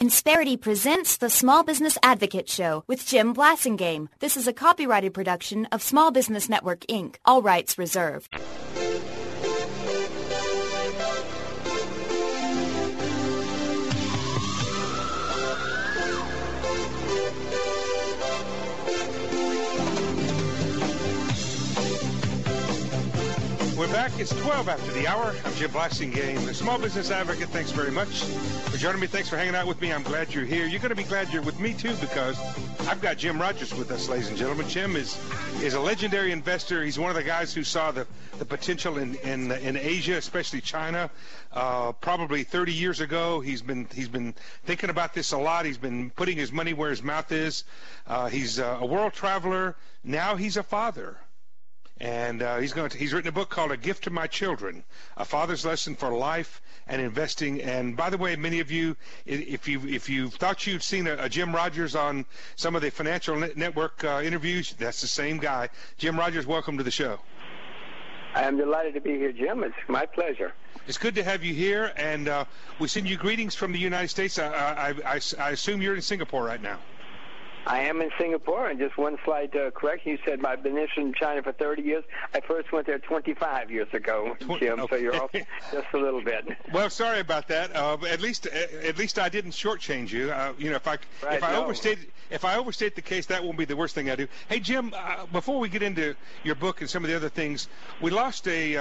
Insperity presents the Small Business Advocate Show with Jim Blasingame. This is a copyrighted production of Small Business Network, Inc., all rights reserved. We're back. It's 12 after the hour. I'm Jim Blasingame, the Small Business Advocate. Thanks very much for joining me. Thanks for hanging out with me. I'm glad you're here. You're going to be glad you're with me, too, because I've got Jim Rogers with us, ladies and gentlemen. Jim is a legendary investor. He's one of the guys who saw the potential in Asia, especially China, probably 30 years ago. He's been thinking about this a lot. He's been putting his money where his mouth is. He's a world traveler. Now he's a father. And he's written a book called A Gift to My Children, A Father's Lesson for Life and Investing. And by the way, many of you, if you thought you'd seen a Jim Rogers on some of the Financial Network interviews, that's the same guy. Jim Rogers, welcome to the show. I am delighted to be here, Jim. It's my pleasure. It's good to have you here, and we send you greetings from the United States. I assume you're in Singapore right now. I am in Singapore, and just one slight correction. You said I've been in China for 30 years. I first went there 25 years ago, Jim, okay. So you're off just a little bit. Well, sorry about that. At least I didn't shortchange you. If I overstate the case, that won't be the worst thing I do. Hey, Jim, before we get into your book and some of the other things, we lost a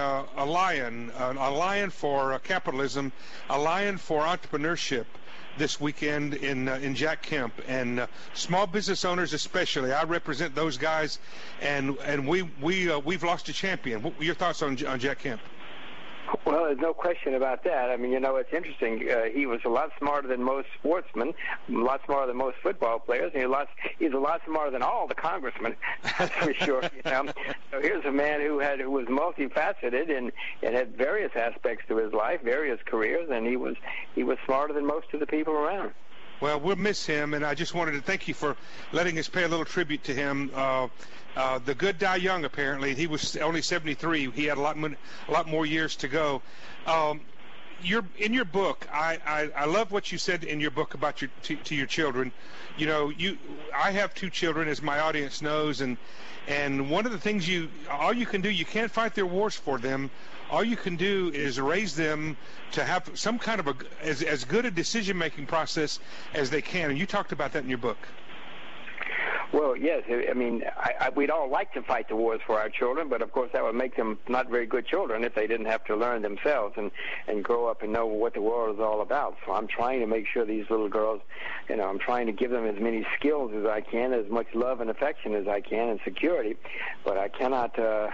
lion for capitalism, a lion for entrepreneurship this weekend in Jack Kemp, and small business owners especially. I represent those guys, and we've lost a champion. What were your thoughts on Jack Kemp? Well, there's no question about that. I mean, it's interesting. He was a lot smarter than most sportsmen, a lot smarter than most football players, and he's a lot smarter than all the congressmen, that's for sure. So here's a man who was multifaceted and had various aspects to his life, various careers, and he was smarter than most of the people around. Well, we'll miss him, and I just wanted to thank you for letting us pay a little tribute to him. The good die young, apparently. He was only 73. He had a lot more years to go. In your book, I love what you said in your book about to your children. I have two children, as my audience knows, and one of the things all you can do, you can't fight their wars for them. All you can do is raise them to have some kind of as good a decision-making process as they can. And you talked about that in your book. Well, yes. I mean, we'd all like to fight the wars for our children, but of course that would make them not very good children if they didn't have to learn themselves and grow up and know what the world is all about. So I'm trying to make sure these little girls, I'm trying to give them as many skills as I can, as much love and affection as I can, and security. But I cannot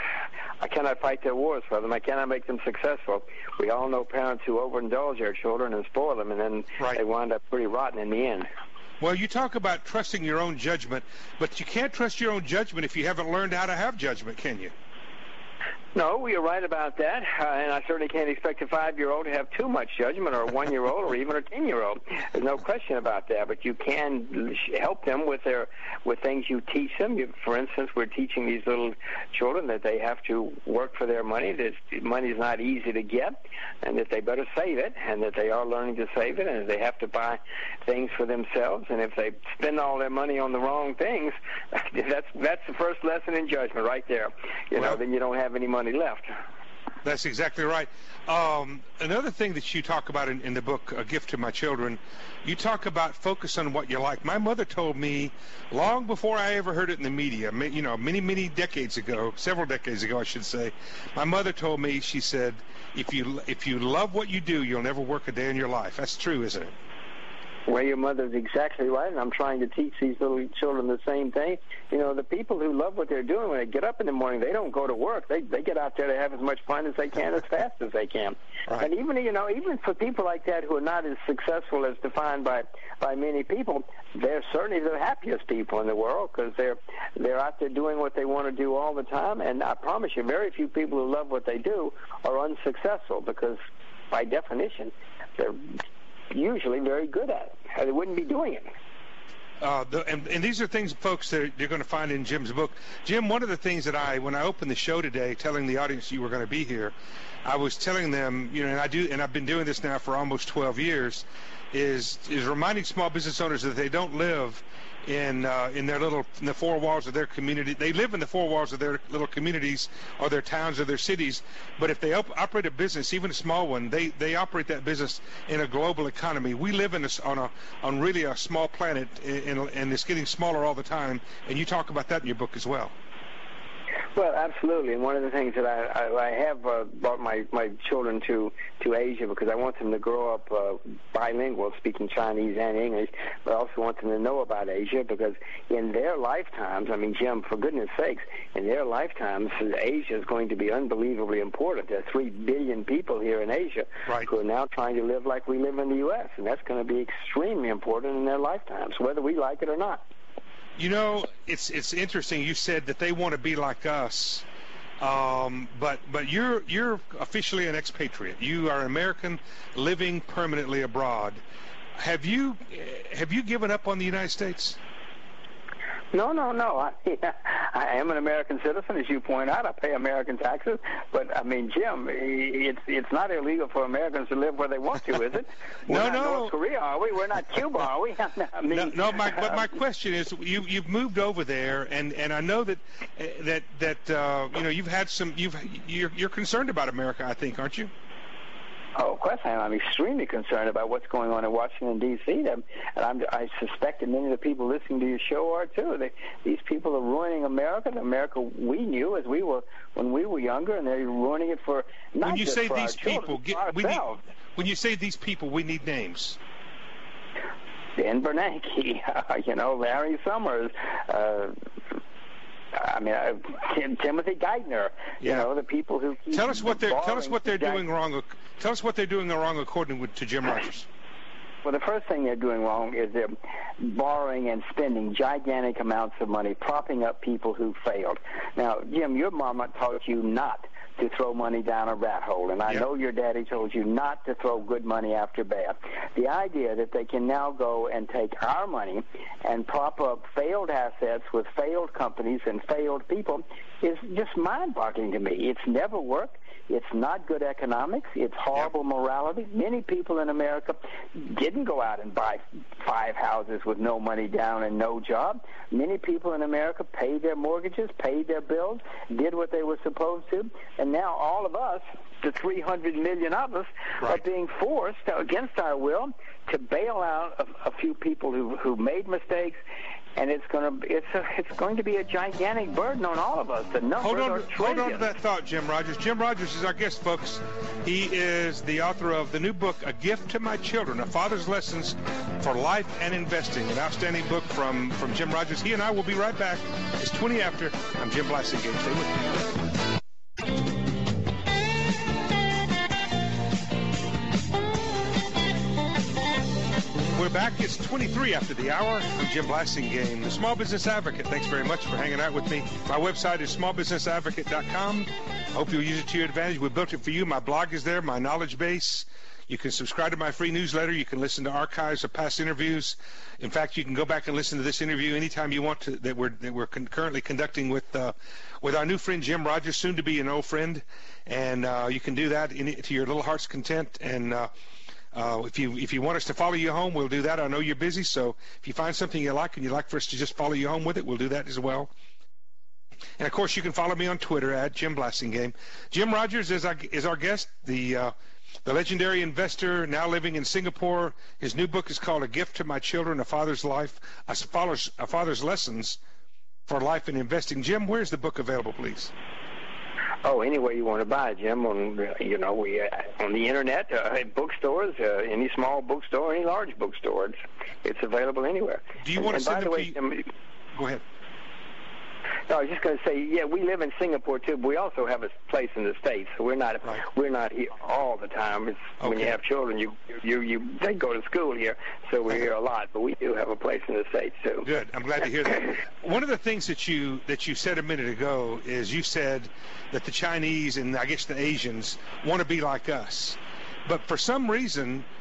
fight their wars for them. I cannot make them successful. We all know parents who overindulge their children and spoil them, and then They wind up pretty rotten in the end. Well, you talk about trusting your own judgment, but you can't trust your own judgment if you haven't learned how to have judgment, can you? No, you're right about that, and I certainly can't expect a 5-year-old to have too much judgment, or a 1-year-old, or even a 10-year-old. There's no question about that. But you can help them with things you teach them. For instance, we're teaching these little children that they have to work for their money. That money is not easy to get, and that they better save it, and that they are learning to save it, and they have to buy things for themselves. And if they spend all their money on the wrong things, that's the first lesson in judgment right there. Then you don't have any money left. That's exactly right. Another thing that you talk about in the book, A Gift to My Children, you talk about focus on what you like. My mother told me long before I ever heard it in the media, many decades ago, several decades ago, I should say, my mother told me, she said, if you love what you do, you'll never work a day in your life. That's true, isn't it? Well, your mother's exactly right, and I'm trying to teach these little children the same thing. The people who love what they're doing, when they get up in the morning, they don't go to work. They get out there to have as much fun as they can, as fast as they can. Right. And even for people like that who are not as successful as defined by many people, they're certainly the happiest people in the world, because they're out there doing what they want to do all the time. And I promise you, very few people who love what they do are unsuccessful, because by definition, they're usually very good at it. They wouldn't be doing it. and these are things, folks, that you're going to find in Jim's book. Jim, one of the things that when I opened the show today, telling the audience you were going to be here, I was telling them, and I've been doing this now for almost 12 years, is reminding small business owners that they don't live in the four walls of their community. They live in the four walls of their little communities or their towns or their cities, but if they operate a business, even a small one, they operate that business in a global economy. We live on really a small planet, and it's getting smaller all the time, and you talk about that in your book as well. Well, absolutely, and one of the things that I have brought my children to Asia because I want them to grow up bilingual, speaking Chinese and English, but I also want them to know about Asia because in their lifetimes, I mean, Jim, for goodness sakes, in their lifetimes, Asia is going to be unbelievably important. There are 3 billion people here in Asia who are now trying to live like we live in the U.S., and that's going to be extremely important in their lifetimes, whether we like it or not. You know, it's interesting. You said that they want to be like us, but you're officially an expatriate. You are an American living permanently abroad. Have you given up on the United States? No. I am an American citizen, as you point out. I pay American taxes. But, I mean, Jim, it's not illegal for Americans to live where they want to, is it? We're not North Korea, are we? We're not Cuba, are we? I mean, but my question is, you've moved over there, and I know that you've had some. You're concerned about America, I think, aren't you? Oh, of course I am. I'm extremely concerned about what's going on in Washington, D.C. And I suspect that many of the people listening to your show are, too. These people are ruining America, the America we knew when we were younger, and they're ruining it for not just for our children, for ourselves. When you say these people, we need names. Ben Bernanke, Larry Summers, Timothy Geithner, the people who keep tell us what they're doing wrong. Tell us what they're doing wrong according to Jim Rogers. Well, the first thing they're doing wrong is they're borrowing and spending gigantic amounts of money, propping up people who failed. Now, Jim, your mama taught you not to throw money down a rat hole, and I know your daddy told you not to throw good money after bad. The idea that they can now go and take our money and prop up failed assets with failed companies and failed people is just mind-boggling to me. It's never worked. It's not good economics. It's horrible morality. Many people in America didn't go out and buy 5 houses with no money down and no job. Many people in America paid their mortgages, paid their bills, did what they were supposed to, and now all of us, the 300 million of us, are being forced, against our will, to bail out a few people who made mistakes. And it's going to be a gigantic burden on all of us. The numbers are trillions. Hold on to that thought, Jim Rogers. Jim Rogers is our guest, folks. He is the author of the new book, A Gift to My Children, A Father's Lessons for Life and Investing, an outstanding book from Jim Rogers. He and I will be right back. It's 20 after. I'm Jim Blasingame. Stay with me. We're back. It's 23 after the hour. I'm Jim Blasingame, the Small Business Advocate. Thanks very much for hanging out with me. My website is smallbusinessadvocate.com. I hope you'll use it to your advantage. We built it for you. My blog is there, my knowledge base. You can subscribe to my free newsletter. You can listen to archives of past interviews. In fact, you can go back and listen to this interview anytime you want to that we're currently conducting with our new friend Jim Rogers, soon to be an old friend. And you can do that to your little heart's content. And if you want us to follow you home, we'll do that. I know you're busy, so if you find something you like and you'd like for us to just follow you home with it, we'll do that as well. And, of course, you can follow me on Twitter at Jim Blasingame. Jim Rogers is our guest, the legendary investor now living in Singapore. His new book is called A Gift to My Children, A Father's Lessons for Life and Investing. Jim, where's the book available, please? Oh, anywhere you want to buy it, Jim. On the internet, bookstores, any small bookstore, any large bookstore. It's available anywhere. Do you want to send it to? Go ahead. No, I was just going to say, we live in Singapore too, but we also have a place in the States. So we're not here all the time. It's when you have children, they go to school here, so we're here a lot. But we do have a place in the States too. Good. I'm glad to hear that. One of the things that you said a minute ago is you said that the Chinese and I guess the Asians want to be like us, but for some reason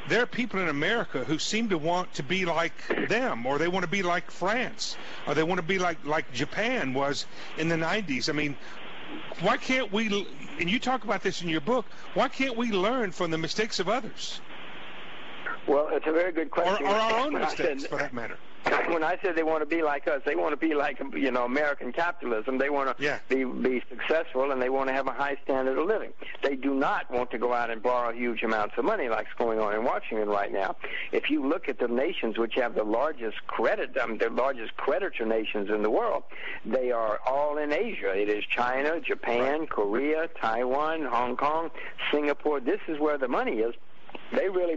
there are people in America who seem to want to be like them, or they want to be like France, or they want to be like Japan was in the 90s. I mean, why can't we, and you talk about this in your book, why can't we learn from the mistakes of others? Well, it's a very good question. Or our own mistakes, for that matter. When I said they want to be like us, they want to be like, American capitalism. They want to be successful, and they want to have a high standard of living. They do not want to go out and borrow huge amounts of money like is going on in Washington right now. If you look at the nations which have the largest the largest creditor nations in the world, they are all in Asia. It is China, Japan, Korea, Taiwan, Hong Kong, Singapore. This is where the money is. They really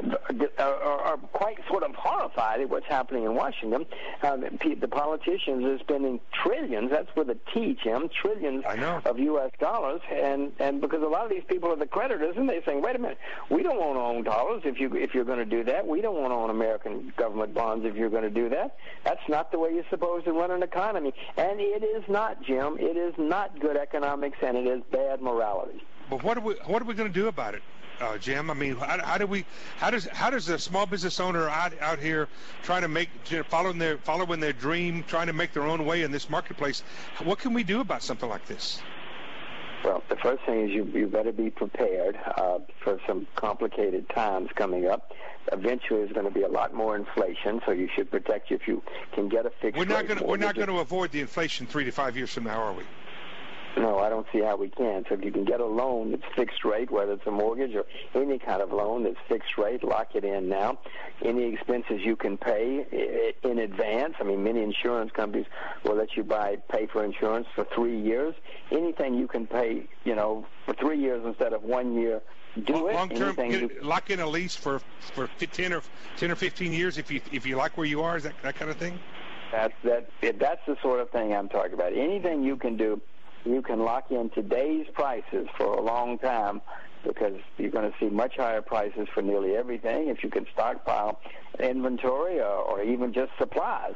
are quite sort of horrified at what's happening in Washington. The politicians are spending trillions, that's with a T, Jim, trillions of U.S. dollars, and because a lot of these people are the creditors, and they're saying, wait a minute, we don't want to own dollars if you're going to do that. We don't want to own American government bonds if you're going to do that. That's not the way you're supposed to run an economy. And it is not, Jim. It is not good economics, and it is bad morality. But what are we going to do about it? Jim, I mean, how does a small business owner out here trying to following their dream, trying to make their own way in this marketplace? What can we do about something like this? Well, the first thing is you better be prepared for some complicated times coming up. Eventually, there's going to be a lot more inflation, so you should protect you if you can get a fixed rate. We're not going to avoid the inflation 3 to 5 years from now, are we? No, I don't see how we can. So if you can get a loan that's fixed rate, whether it's a mortgage or any kind of loan that's fixed rate, lock it in now. Any expenses you can pay in advance. I mean, many insurance companies will let you pay for insurance for 3 years. Anything you can pay, for 3 years instead of 1 year, do it. Long term, lock in a lease for 10 or 15 years if you like where you are. Is that kind of thing? That's the sort of thing I'm talking about. Anything you can do. You can lock in today's prices for a long time because you're going to see much higher prices for nearly everything if you can stockpile inventory or even just supplies.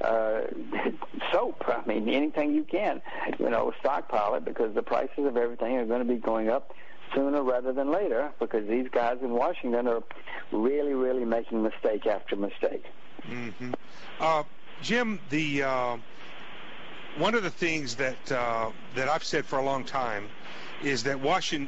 Soap, I mean, anything you can, stockpile it because the prices of everything are going to be going up sooner rather than later because these guys in Washington are really, really making mistake after mistake. Mm-hmm. Jim, one of the things that I've said for a long time is that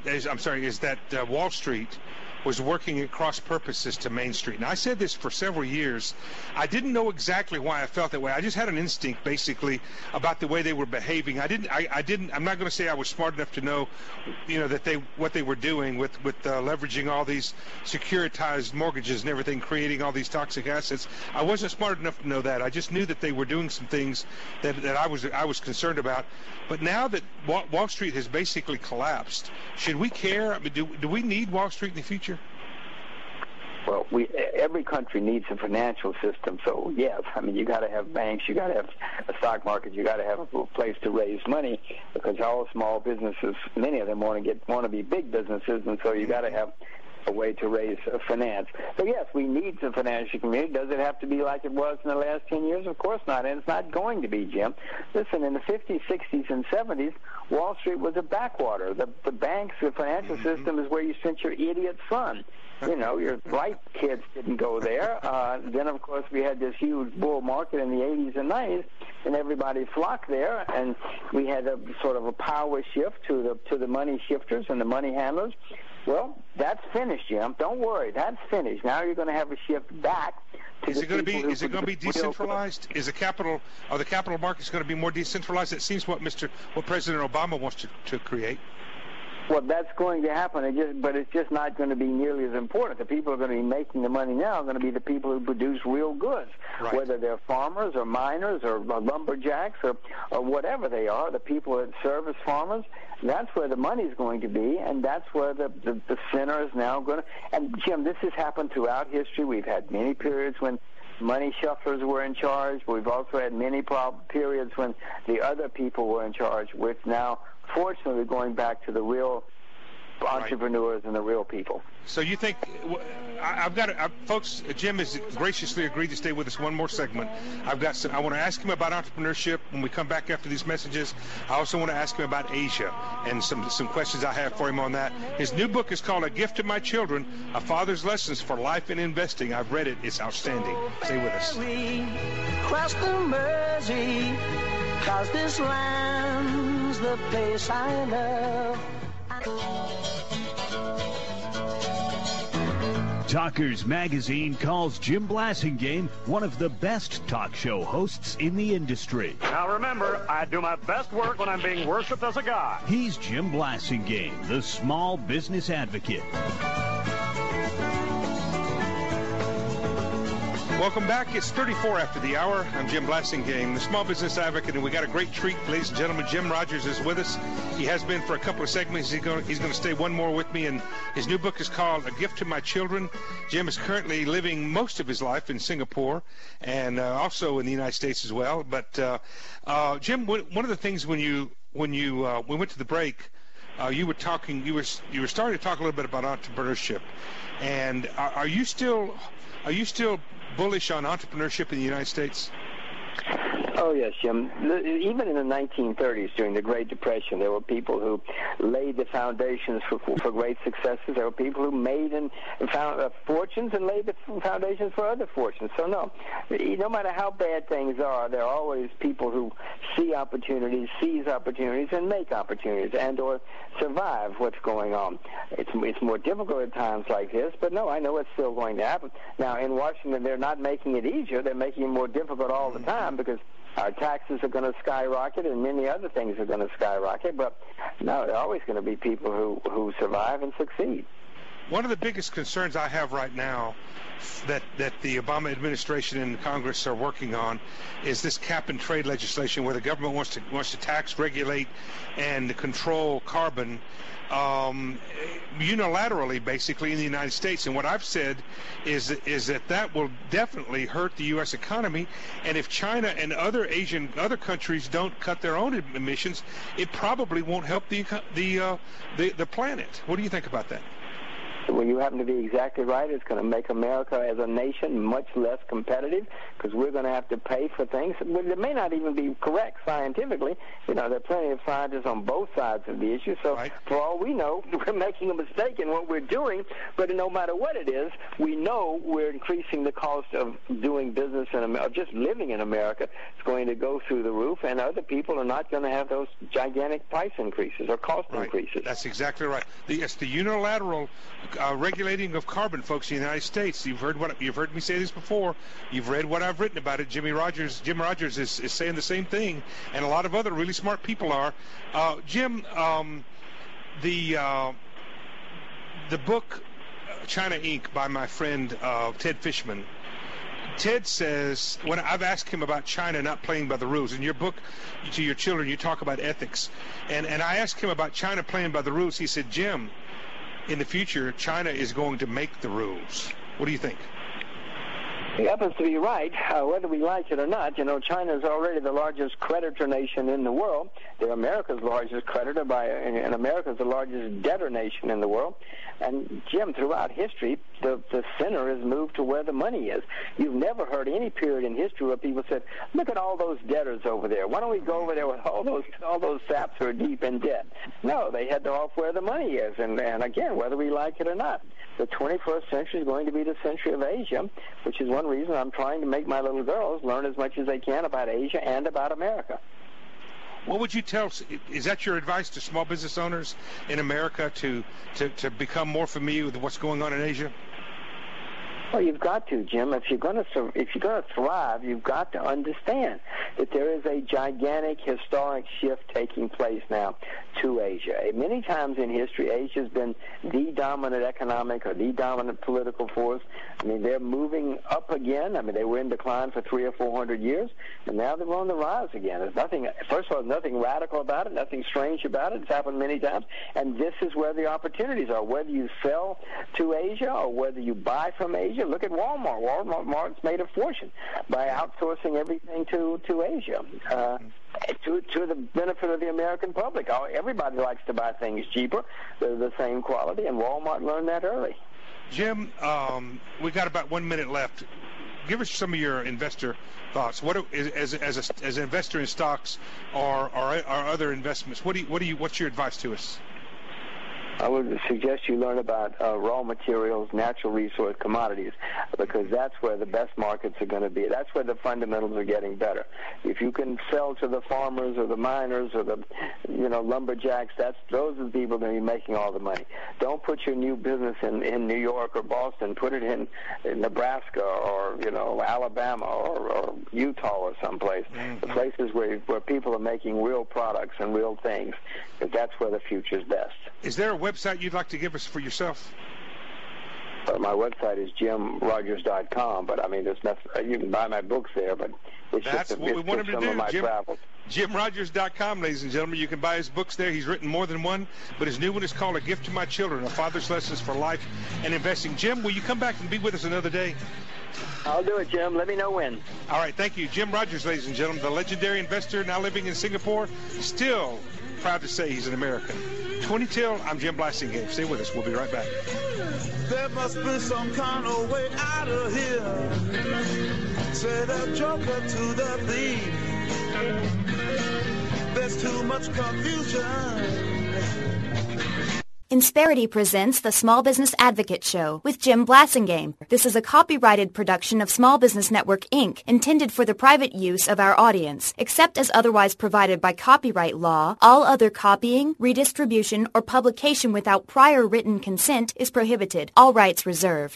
Wall Street was working at cross purposes to Main Street. And I said this for several years. I didn't know exactly why I felt that way. I just had an instinct, basically, about the way they were behaving. I'm not going to say I was smart enough to know, that what they were doing with leveraging all these securitized mortgages and everything, creating all these toxic assets. I wasn't smart enough to know that. I just knew that they were doing some things that I was concerned about. But now that Wall Street has basically collapsed, should we care? I mean, do we need Wall Street in the future? Well, every country needs a financial system, so yes, I mean, you got to have banks, you got to have a stock market, you got to have a place to raise money because all small businesses, many of them want to be big businesses, and so you got to have a way to raise finance. So yes, we need the financial community. Does it have to be like it was in the last 10 years? Of course not, and it's not going to be, Jim. Listen, in the 50s, 60s, and 70s, Wall Street was a backwater. The banks, the financial system is where you sent your idiot son. Your bright kids didn't go there. Then, of course, we had this huge bull market in the 80s and 90s, and everybody flocked there, and we had a sort of a power shift to the money shifters and the money handlers. Well, that's finished, Jim. Don't worry, that's finished. Now you're going to have a shift back to Is it going to be decentralized? Are the capital markets going to be more decentralized? It seems what President Obama wants to create. Well, that's going to happen, but it's just not going to be nearly as important. The people who are going to be making the money now are going to be the people who produce real goods, right. Whether they're farmers or miners or lumberjacks or whatever they are, the people that service farmers. That's where the money's going to be, and that's where the center is now going to. And, Jim, this has happened throughout history. We've had many periods when money shufflers were in charge. We've also had many periods when the other people were in charge, with now, fortunately, going back to the real entrepreneurs and the real people. So you think folks? Jim has graciously agreed to stay with us one more segment. I want to ask him about entrepreneurship when we come back after these messages. I also want to ask him about Asia and some questions I have for him on that. His new book is called A Gift to My Children: A Father's Lessons for Life and Investing. I've read it. It's outstanding. Stay with us. Cross the Mersey, 'cause this land's the place I love. Talkers Magazine calls Jim Blasingame one of the best talk show hosts in the industry. Now remember, I do my best work when I'm being worshipped as a god. He's Jim Blasingame, the small business advocate. Welcome back. It's 34 after the hour. I'm Jim Blasingame, the small business advocate, and we got a great treat, ladies and gentlemen. Jim Rogers is with us. He has been for a couple of segments. He's going to stay one more with me, and his new book is called A Gift to My Children. Jim is currently living most of his life in Singapore and also in the United States as well. But Jim, one of the things when we went to the break, you were starting to talk a little bit about entrepreneurship, and are you still bullish on entrepreneurship in the United States? Oh, yes, Jim. Even in the 1930s, during the Great Depression, there were people who laid the foundations for great successes. There were people who made and found fortunes and laid the foundations for other fortunes. So, no matter how bad things are, there are always people who see opportunities, seize opportunities, and make opportunities and or survive what's going on. It's more difficult at times like this, but no, I know it's still going to happen. Now, in Washington, they're not making it easier. They're making it more difficult all the time because our taxes are going to skyrocket and many other things are going to skyrocket. But no, there are always going to be people who survive and succeed. One of the biggest concerns I have right now that the Obama administration and Congress are working on is this cap and trade legislation where the government wants to tax, regulate, and control carbon unilaterally, basically, in the United States. And what I've said is that will definitely hurt the U.S. economy. And if China and other countries don't cut their own emissions, it probably won't help the planet. What do you think about that? Well, you happen to be exactly right. It's going to make America as a nation much less competitive because we're going to have to pay for things that may not even be correct scientifically. There are plenty of scientists on both sides of the issue. So right. For all we know, we're making a mistake in what we're doing. But no matter what it is, we know we're increasing the cost of doing business of just living in America. It's going to go through the roof, and other people are not going to have those gigantic price increases or cost increases. That's exactly right. It's the unilateral regulating of carbon, folks, in the You've heard me say this before. You've read what I've written about it. Jim Rogers is saying the same thing, and a lot of other really smart people are. Jim, the book China Inc. by my friend Ted Fishman. Ted says, when I've asked him about China not playing by the rules, in your book to your children you talk about ethics, and I asked him about China playing by the rules. He said, Jim, in the future, China is going to make the rules. What do you think? He happens to be right, whether we like it or not. China is already the largest creditor nation in the world. They're America's largest creditor, and America's the largest debtor nation in the world. And, Jim, throughout history, the center has moved to where the money is. You've never heard any period in history where people said, look at all those debtors over there. Why don't we go over there with all those saps who are deep in debt? No, they head off where the money is. And again, whether we like it or not, the 21st century is going to be the century of Asia, which is one reason I'm trying to make my little girls learn as much as they can about Asia and about America. What would you tell? Is that your advice to small business owners in America to become more familiar with what's going on in Asia? Well, you've got to, Jim. If you're going to thrive, you've got to understand that there is a gigantic historic shift taking place now to Asia. Many times in history, Asia's been the dominant economic or the dominant political force. They're moving up again. They were in decline for 300 or 400 years, and now they're on the rise again. There's nothing. First of all, nothing radical about it, nothing strange about it. It's happened many times, and this is where the opportunities are. Whether you sell to Asia or whether you buy from Asia, Asia. Look at Walmart. Walmart's made a fortune by outsourcing everything to Asia. To the benefit of the American public. Everybody likes to buy things cheaper. They're the same quality, and Walmart learned that early. Jim, we got about 1 minute left. Give us some of your investor thoughts. What as an investor in stocks or other investments? What's your advice to us? I would suggest you learn about raw materials, natural resource commodities, because that's where the best markets are going to be. That's where the fundamentals are getting better. If you can sell to the farmers or the miners or the lumberjacks, those are the people that are making all the money. Don't put your new business in New York or Boston. Put it in Nebraska or Alabama or Utah or someplace. Mm-hmm. The places where people are making real products and real things, because that's where the future is best. Is there a website you'd like to give us for yourself? My website is JimRogers.com, but I mean, there's nothing. You can buy my books there, but that's what we want him to do. My travels. JimRogers.com, ladies and gentlemen. You can buy his books there. He's written more than one, but his new one is called A Gift to My Children: A Father's Lessons for Life and Investing. Jim, will you come back and be with us another day? I'll do it, Jim. Let me know when. All right, thank you. Jim Rogers, ladies and gentlemen, the legendary investor now living in Singapore, still proud to say he's an American. 20 till, I'm Jim Blasingame. Stay with us. We'll be right back. There must be some kind of way out of here. Say the joker to the thief. There's too much confusion. Insperity presents the Small Business Advocate Show with Jim Blasingame. This is a copyrighted production of Small Business Network, Inc., intended for the private use of our audience. Except as otherwise provided by copyright law, all other copying, redistribution, or publication without prior written consent is prohibited. All rights reserved.